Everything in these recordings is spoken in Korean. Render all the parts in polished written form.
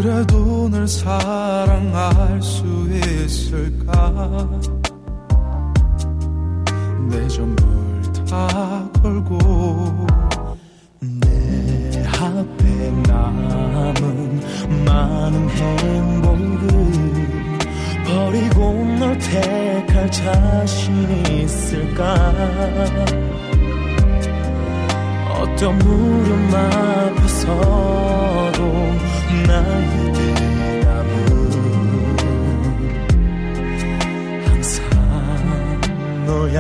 그래도 널 사랑할 수 있을까? 내 전부를 다 걸고 내 앞에 남은 많은 행복을 버리고 널 택할 자신이 있을까? 어떤 무릎 앞에서도 나의 대답은 항상 너야.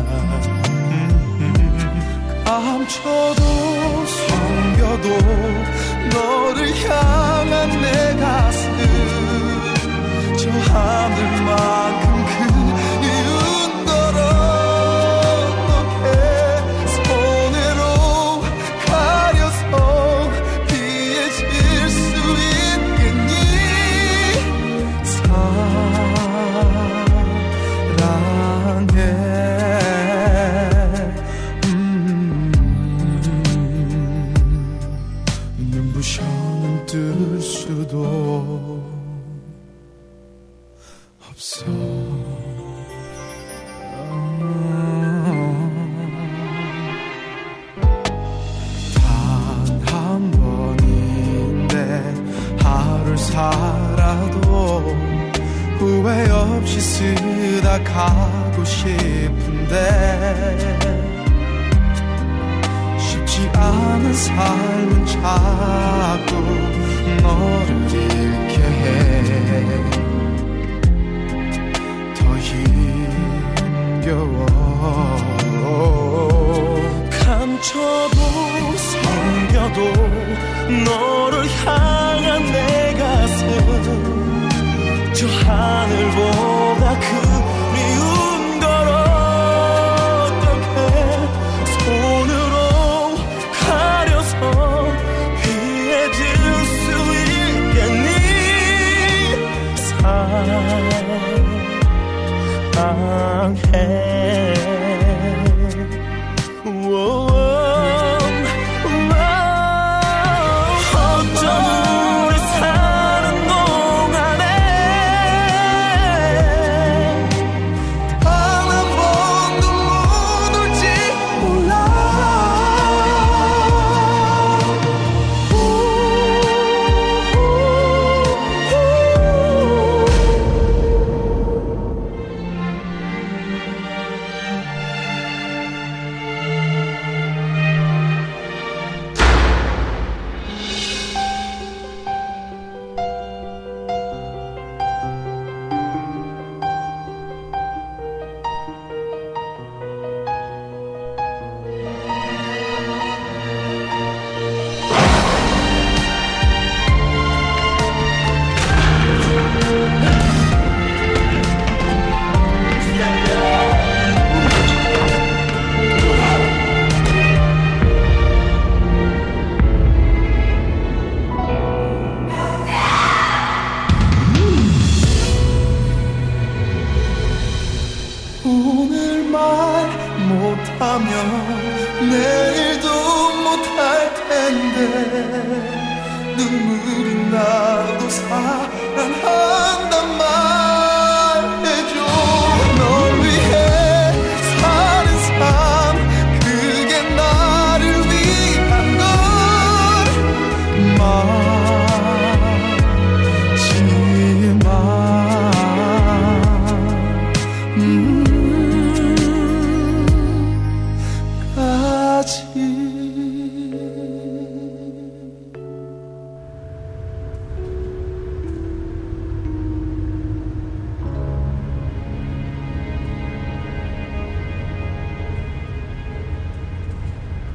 감춰도 숨겨도 너를 향한 내 가슴 저 하늘만큼 그리운 걸 어떻게 손으로 가려서 피해질 수 있겠니? 사랑해 눈부셔는 뜰 수도 없어. 단 한 번인데 하루를 살아도 후회 없이 쓰다 가고 싶은데 쉽지 않은 삶은 자꾸 너를 잃게 해. 더 힘겨워. 감춰도 숨겨도 너를 향한 내 가슴 저 하늘보다 그리운 걸 어떻게 손으로 가려서 피해질 수 있겠니? 사랑해. 어쩜 우리 사는 동안에 단 한 번도 못 올지 몰라. 오늘 말 못하면 내일도 못할 텐데 눈물이 나도 사랑하